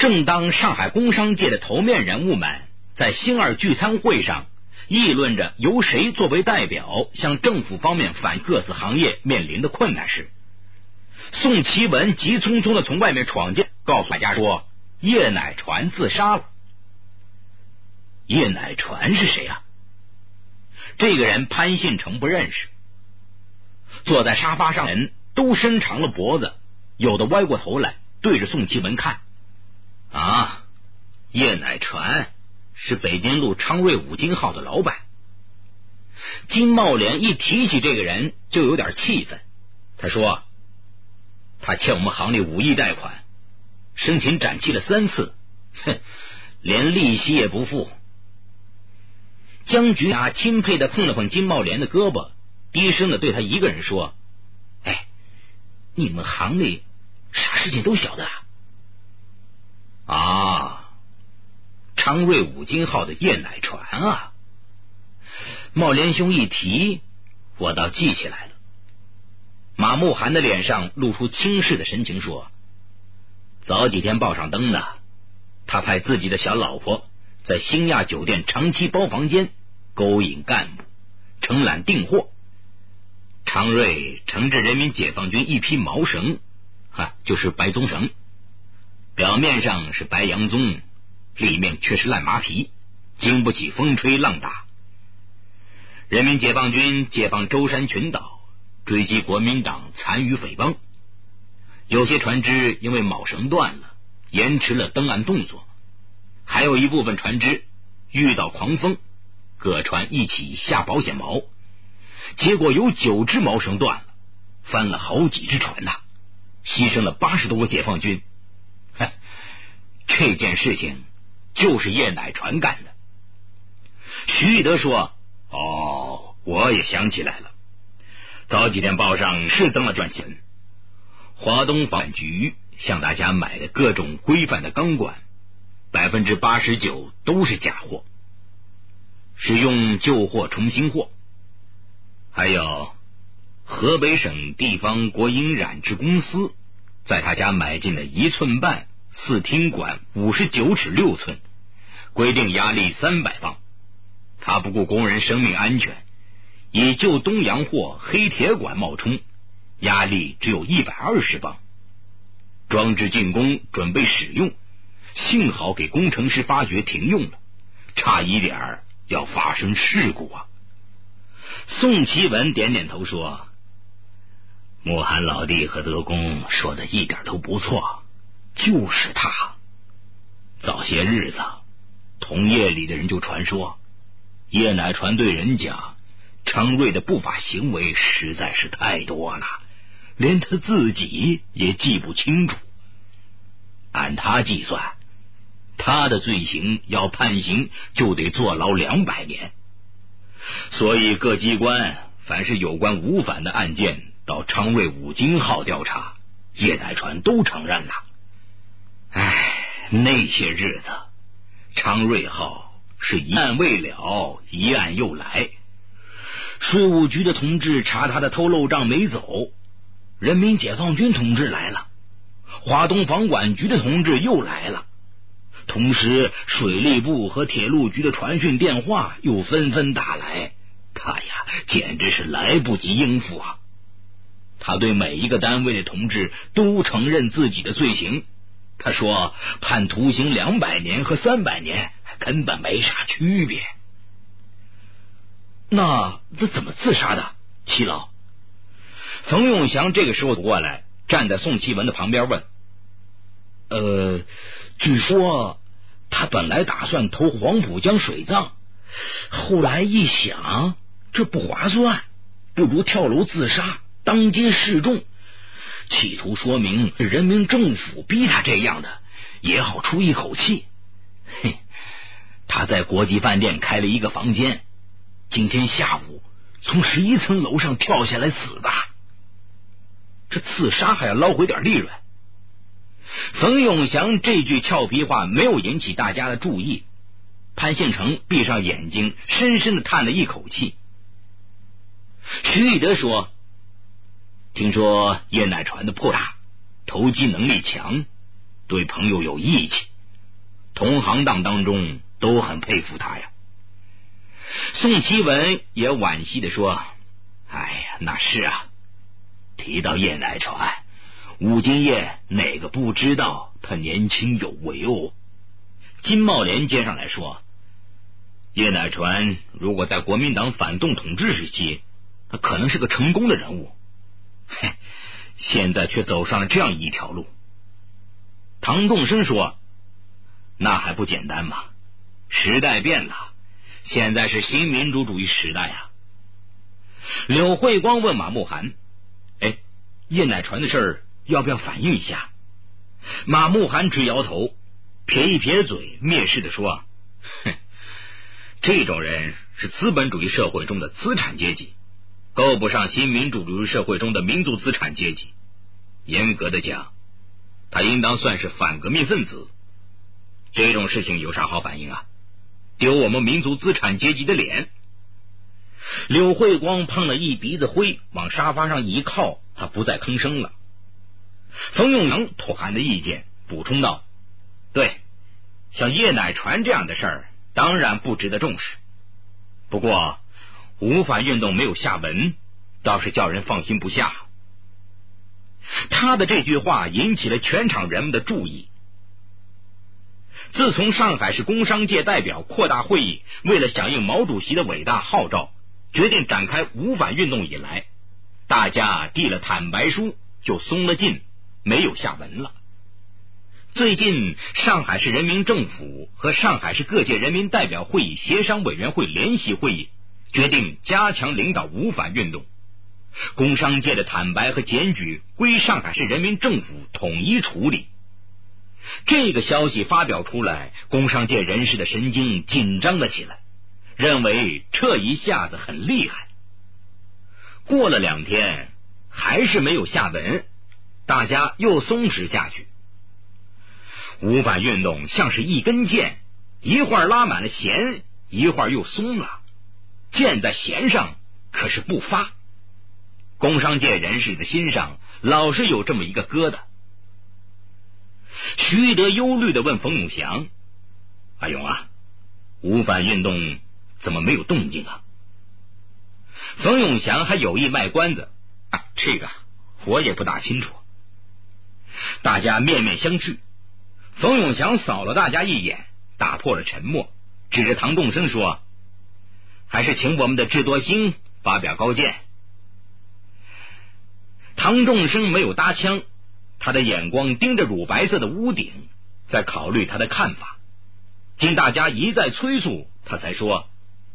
正当上海工商界的头面人物们在星二聚餐会上议论着由谁作为代表向政府方面反各自行业面临的困难时，宋其文急匆匆的从外面闯进，告诉大家说叶乃传自杀了。叶乃传是谁啊？这个人潘信成不认识。坐在沙发上的人都伸长了脖子，有的歪过头来对着宋其文看。啊，叶乃传是北京路昌瑞五金号的老板。金茂莲一提起这个人就有点气愤，他说他欠我们行里5亿贷款，生前展期了3次，连利息也不付。江局钦佩的碰了碰金茂莲的胳膊，低声的对他一个人说：哎，你们行里啥事情都晓得啊？昌瑞五金号的叶乃传啊。茂莲兄一提，我倒记起来了。马慕寒的脸上露出轻视的神情说：早几天报上登的，他派自己的小老婆在星亚酒店长期包房间，勾引干部，承揽订货。昌瑞承制人民解放军一批毛绳，就是白棕绳，表面上是白洋棕，里面却是烂麻皮，经不起风吹浪打。人民解放军解放舟山群岛，追击国民党残余匪帮，有些船只因为锚绳断了，延迟了登岸动作，还有一部分船只遇到狂风，各船一起下保险锚，结果有9只锚绳断了，翻了好几只船呐，牺牲了80多个解放军。这件事情就是叶乃传干的。徐义德说：哦，我也想起来了，早几天报上是登了转新闻，华东房局向大家买的各种规范的钢管，89%都是假货，是用旧货充新货。还有河北省地方国营染织公司在他家买进了1寸半4听管59尺6寸，规定压力300磅，他不顾工人生命安全，以旧东洋货黑铁管冒充，压力只有120磅。装置进攻准备使用，幸好给工程师发觉停用了，差一点要发生事故啊。宋其文点点头说：慕寒老弟和德公说的一点都不错，就是他。早些日子同业里的人就传说叶乃传对人讲，昌瑞的不法行为实在是太多了，连他自己也记不清楚。按他计算，他的罪行要判刑就得坐牢200年。所以各机关凡是有关吴反的案件到昌瑞五金号调查，叶乃传都承认了。那些日子昌瑞号是一案未了，一案又来，税务局的同志查他的偷漏账没走，人民解放军同志来了，华东房管局的同志又来了，同时水利部和铁路局的传讯电话又纷纷打来，他呀简直是来不及应付啊。他对每一个单位的同志都承认自己的罪行，他说判徒刑200年和300年根本没啥区别。那怎么自杀的？七老。冯永祥这个时候过来，站在宋其文的旁边问：据说他本来打算投黄浦江水葬，后来一想这不划算，不如跳楼自杀，当街示众，企图说明人民政府逼他这样的，也好出一口气。他在国际饭店开了一个房间，今天下午从11层楼上跳下来死的。这自杀还要捞回点利润。冯永祥这句俏皮话没有引起大家的注意，潘信成闭上眼睛，深深的叹了一口气。徐义德说：听说叶乃传的魄大，投机能力强，对朋友有义气， 同行当中都很佩服他呀。宋其文也惋惜地说：哎呀，那是啊，提到叶乃传，武金业哪个不知道他年轻有为哦。金茂莲接上来说：叶乃传如果在国民党反动统治时期，他可能是个成功的人物，嘿，现在却走上了这样一条路。唐仲生说：那还不简单吗？时代变了，现在是新民主主义时代啊。柳慧光问马慕寒：哎，叶乃传的事儿要不要反映一下？马慕寒直摇头，撇一撇嘴，蔑视地说：哼，这种人是资本主义社会中的资产阶级，够不上新民主主义社会中的民族资产阶级。严格的讲，他应当算是反革命分子。这种事情有啥好反应啊？丢我们民族资产阶级的脸。柳慧光碰了一鼻子灰，往沙发上一靠，他不再吭声了。冯永阳吐含的意见补充道：对，像叶乃传这样的事儿当然不值得重视，不过五反运动没有下文，倒是叫人放心不下。他的这句话引起了全场人们的注意。自从上海市工商界代表扩大会议为了响应毛主席的伟大号召，决定展开五反运动以来，大家递了坦白书就松了劲，没有下文了。最近上海市人民政府和上海市各界人民代表会议协商委员会联席会议决定加强领导五反运动，工商界的坦白和检举归上海市人民政府统一处理。这个消息发表出来，工商界人士的神经紧张了起来，认为这一下子很厉害。过了2天还是没有下文，大家又松弛下去。五反运动像是一根箭，一会儿拉满了弦，一会儿又松了，箭在弦上可是不发。工商界人士的心上老是有这么一个疙瘩。徐德忧虑地问冯永祥：阿勇啊，五反运动怎么没有动静啊？冯永祥还有意卖关子：这个我也不大清楚。大家面面相觑，冯永祥扫了大家一眼，打破了沉默，指着唐仲生说：还是请我们的智多星发表高见。唐仲生没有搭腔，他的眼光盯着乳白色的屋顶，在考虑他的看法。经大家一再催促，他才说：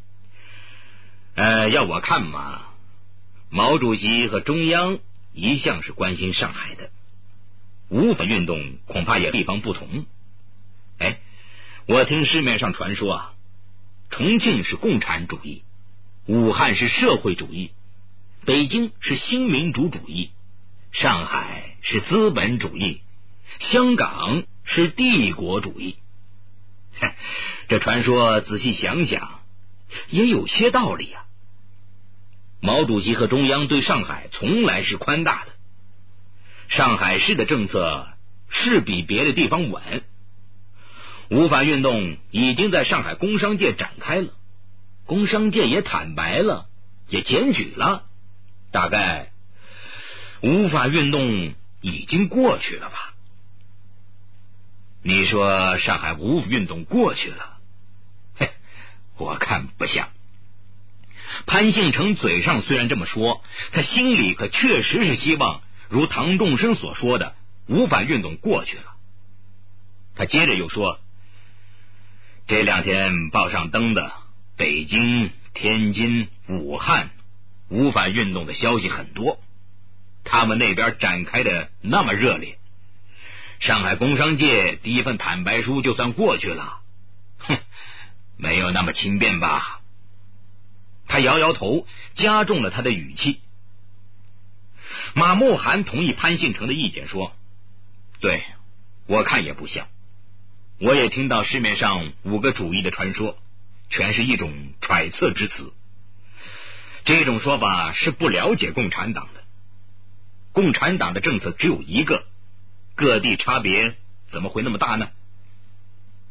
要我看嘛，毛主席和中央一向是关心上海的，五反运动恐怕也地方不同。我听市面上传说啊，重庆是共产主义，武汉是社会主义，北京是新民主主义，上海是资本主义，香港是帝国主义。这传说仔细想想也有些道理啊。毛主席和中央对上海从来是宽大的，上海市的政策是比别的地方稳。五反运动已经在上海工商界展开了，工商界也坦白了，也检举了，大概五反运动已经过去了吧？你说上海五反运动过去了？我看不像。潘幸成嘴上虽然这么说，他心里可确实是希望如唐仲生所说的五反运动过去了。他接着又说，这2天报上登的北京、天津、武汉五反运动的消息很多，他们那边展开的那么热烈，上海工商界第一份坦白书就算过去了，没有那么轻便吧？他摇摇头，加重了他的语气。马慕寒同意潘信成的意见说，对，我看也不像。我也听到市面上5个主义的传说，全是一种揣测之词。这种说法是不了解共产党的。共产党的政策只有一个，各地差别怎么会那么大呢？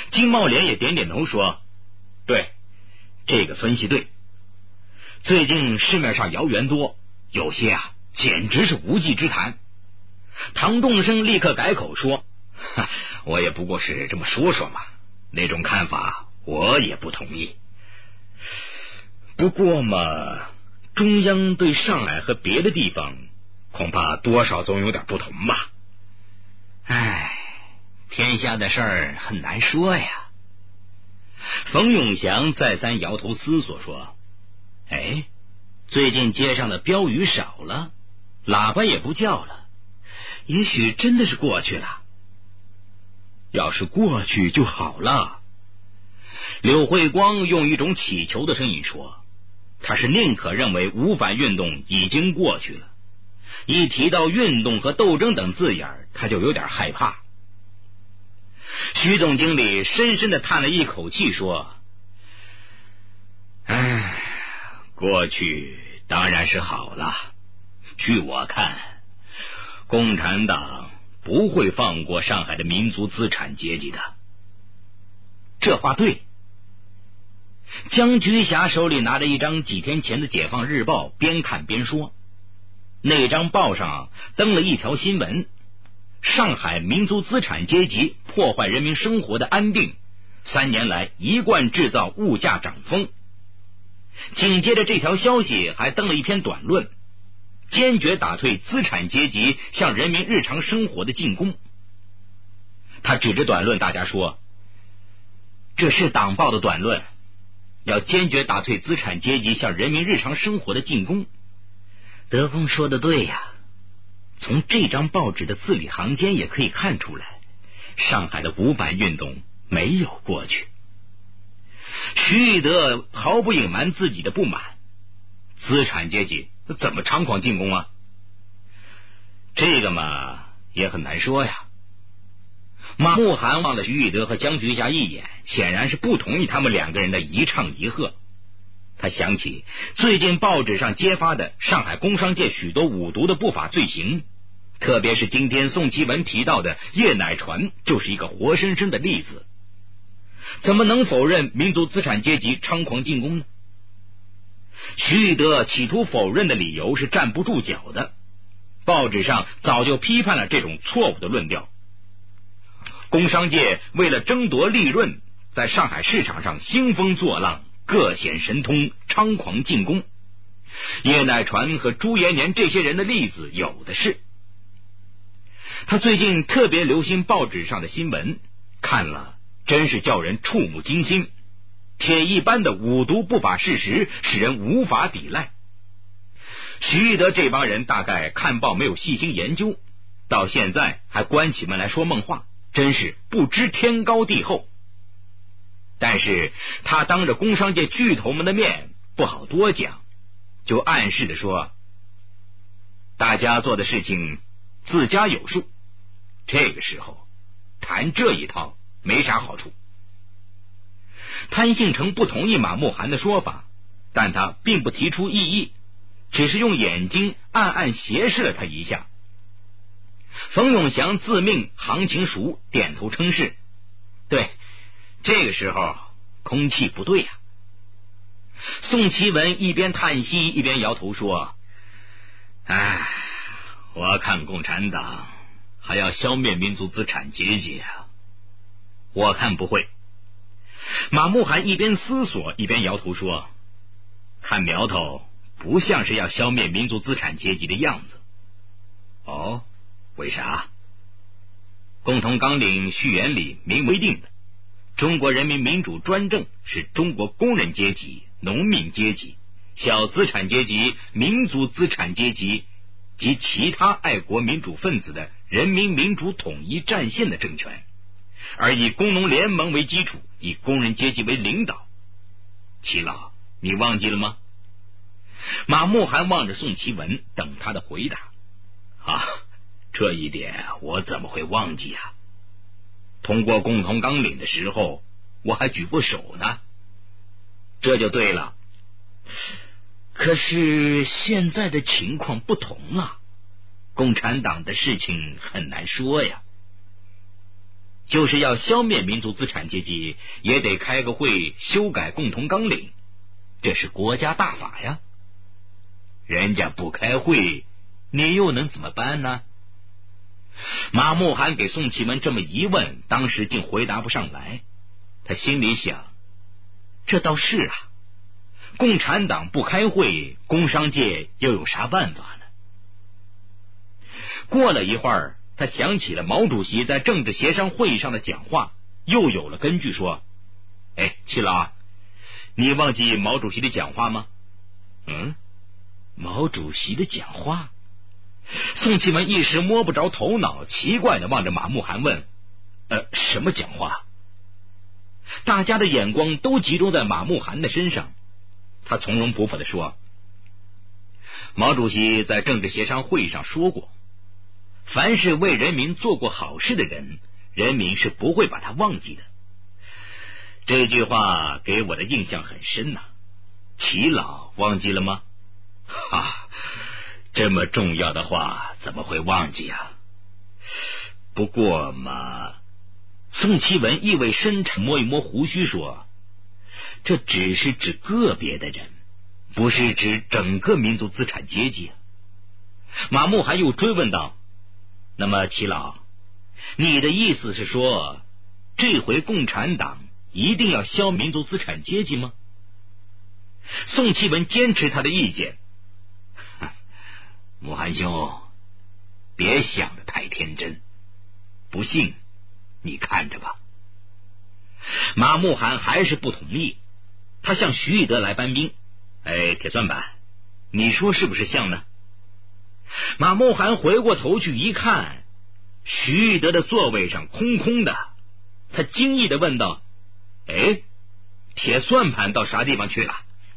金茂莲也点点头说：“对，这个分析对。最近市面上谣言多，有些简直是无稽之谈。”唐栋生立刻改口说：“我也不过是这么说说嘛，那种看法我也不同意。不过嘛，中央对上海和别的地方恐怕多少总有点不同吧。唉，天下的事儿很难说呀。”冯永祥再三摇头思索说：“哎，最近街上的标语少了，喇叭也不叫了，也许真的是过去了。要是过去就好了。”柳慧光用一种乞求的声音说，他是宁可认为五反运动已经过去了，一提到运动和斗争等字眼，他就有点害怕。徐总经理深深地叹了一口气说：“唉，过去当然是好了。据我看，共产党不会放过上海的民族资产阶级的。”这话对。江菊霞手里拿着一张几天前的《解放日报》，边看边说：“那张报上登了一条新闻，上海民族资产阶级破坏人民生活的安定，3年来一贯制造物价涨风。”紧接着这条消息还登了一篇短论，坚决打退资产阶级向人民日常生活的进攻。他指着短论大家说：“这是党报的短论，要坚决打退资产阶级向人民日常生活的进攻。”德峰说的对呀，从这张报纸的字里行间也可以看出来，上海的五反运动没有过去。徐玉德毫不隐瞒自己的不满，资产阶级怎么猖狂进攻啊？这个嘛也很难说呀。马慕寒望了徐玉德和江菊霞一眼，显然是不同意他们两个人的一唱一和。他想起最近报纸上揭发的上海工商界许多五毒的不法罪行，特别是今天宋其文提到的叶乃传就是一个活生生的例子。怎么能否认民族资产阶级猖狂进攻呢？徐玉德企图否认的理由是站不住脚的，报纸上早就批判了这种错误的论调。工商界为了争夺利润，在上海市场上兴风作浪，各显神通，猖狂进攻。叶乃传和朱延年这些人的例子有的是。他最近特别留心报纸上的新闻，看了真是叫人触目惊心，铁一般的五毒不法事实，使人无法抵赖。徐玉德这帮人大概看报没有细心研究，到现在还关起门来说梦话，真是不知天高地厚。但是他当着工商界巨头们的面不好多讲，就暗示地说，大家做的事情自家有数，这个时候谈这一套没啥好处。潘信成不同意马慕寒的说法，但他并不提出异议，只是用眼睛暗暗斜视了他一下。冯永祥自命行情熟，点头称是。对，这个时候空气不对呀。宋其文一边叹息一边摇头说：“唉，我看共产党还要消灭民族资产阶级啊，我看不会。”马慕寒一边思索一边摇头说：“看苗头不像是要消灭民族资产阶级的样子。”哦，为啥？共同纲领序言里明规定的，中国人民民主专政是中国工人阶级、农民阶级、小资产阶级、民族资产阶级及其他爱国民主分子的人民民主统一战线的政权，而以工农联盟为基础，以工人阶级为领导。齐老，你忘记了吗？马慕寒望着宋其文，等他的回答。啊，这一点我怎么会忘记啊？通过共同纲领的时候，我还举过手呢。这就对了。可是现在的情况不同啊，共产党的事情很难说呀。 就是要消灭民族资产阶级，也得开个会修改共同纲领，这是国家大法呀。人家不开会，你又能怎么办呢？马慕寒给宋启文这么一问，当时竟回答不上来。他心里想，这倒是啊，共产党不开会，工商界又有啥办法呢？过了一会儿，他想起了毛主席在政治协商会议上的讲话，又有了根据，说：哎，七老，你忘记毛主席的讲话吗？毛主席的讲话？宋启文一时摸不着头脑，奇怪地望着马慕寒问：什么讲话？大家的眼光都集中在马慕寒的身上，他从容不迫地说：毛主席在政治协商会议上说过，凡是为人民做过好事的人，人民是不会把他忘记的。这句话给我的印象很深呐，齐老忘记了吗？这么重要的话怎么会忘记啊？不过嘛，宋启文意味深长摸一摸胡须说，这只是指个别的人，不是指整个民族资产阶级。马慕寒又追问道：那么齐老，你的意思是说，这回共产党一定要消民族资产阶级吗？宋启文坚持他的意见。慕寒兄，别想得太天真，不信你看着吧。马慕寒还是不同意，他向徐玉德来搬兵。铁算盘，你说是不是像呢？马慕寒回过头去一看，徐玉德的座位上空空的，他惊异地问道：铁算盘到啥地方去了？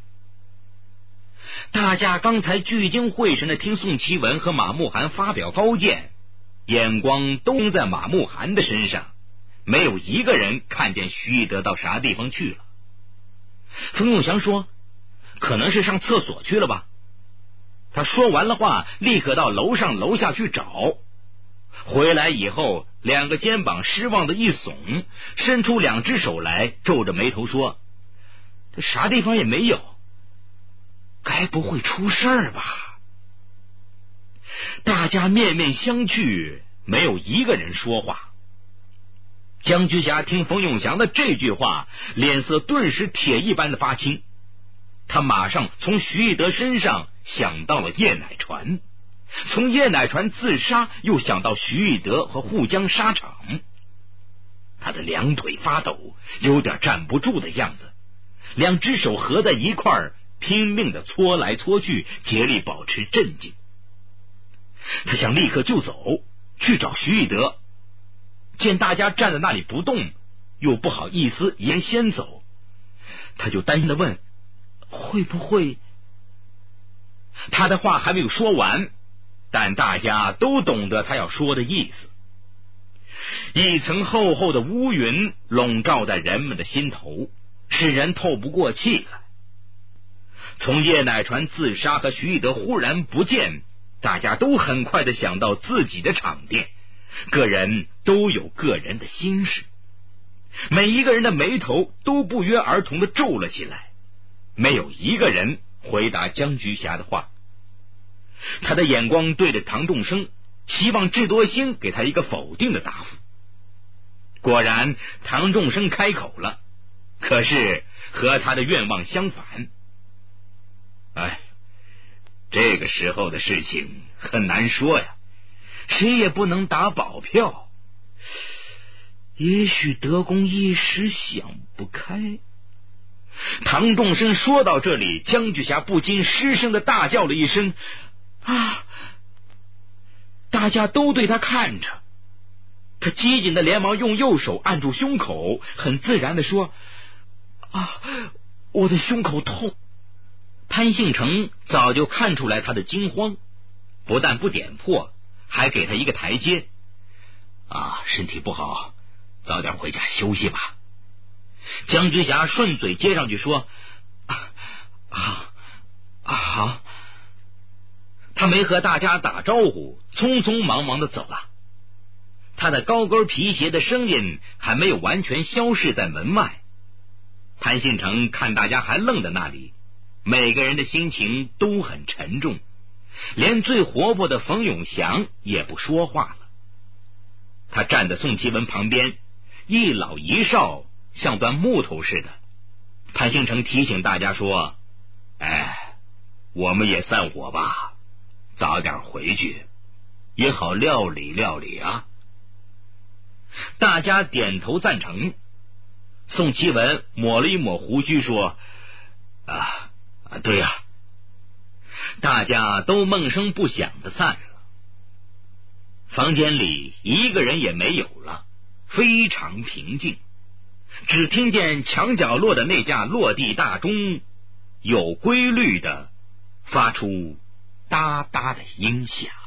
大家刚才聚精会神地听宋启文和马慕寒发表高见，眼光都在马慕寒的身上，没有一个人看见徐玉德到啥地方去了。冯永祥说：可能是上厕所去了吧。他说完了话，立刻到楼上楼下去找。回来以后，两个肩膀失望的一耸，伸出两只手来，皱着眉头说：这啥地方也没有，该不会出事儿吧？大家面面相觑，没有一个人说话。江居霞听冯永祥的这句话，脸色顿时铁一般的发青。他马上从徐玉德身上想到了叶乃传，从叶乃传自杀又想到徐玉德和沪江沙场。他的两腿发抖，有点站不住的样子，两只手合在一块儿，拼命的搓来搓去，竭力保持镇静。他想立刻就走，去找徐玉德，见大家站在那里不动，又不好意思一人先走，他就担心的问：会不会？他的话还没有说完，但大家都懂得他要说的意思。一层厚厚的乌云笼罩在人们的心头，使人透不过气来。从叶乃传自杀和徐玉德忽然不见，大家都很快的想到自己的场店，个人都有个人的心事，每一个人的眉头都不约而同的皱了起来，没有一个人回答江菊霞的话。他的眼光对着唐仲生，希望智多星给他一个否定的答复。果然唐仲生开口了，可是和他的愿望相反。这个时候的事情很难说呀，谁也不能打保票。也许德公一时想不开。唐仲生说到这里，江菊霞不禁失声的大叫了一声：啊！大家都对他看着，他机警的连忙用右手按住胸口，很自然的说：我的胸口痛。潘信成早就看出来他的惊慌，不但不点破，还给他一个台阶。身体不好，早点回家休息吧。江菊霞顺嘴接上去说：好。他没和大家打招呼，匆匆忙忙的走了。 他的高跟皮鞋的声音还没有完全消逝在门外。潘信成看大家还愣在那里，每个人的心情都很沉重，连最活泼的冯永祥也不说话了。他站在宋其文旁边，一老一少，像段木头似的。潘信成提醒大家说：我们也散伙吧，早点回去也好料理料理啊。大家点头赞成。宋其文抹了一抹胡须说：对呀。大家都闷声不响的散了。房间里一个人也没有了，非常平静，只听见墙角落的那架落地大钟有规律的发出哒哒的音响。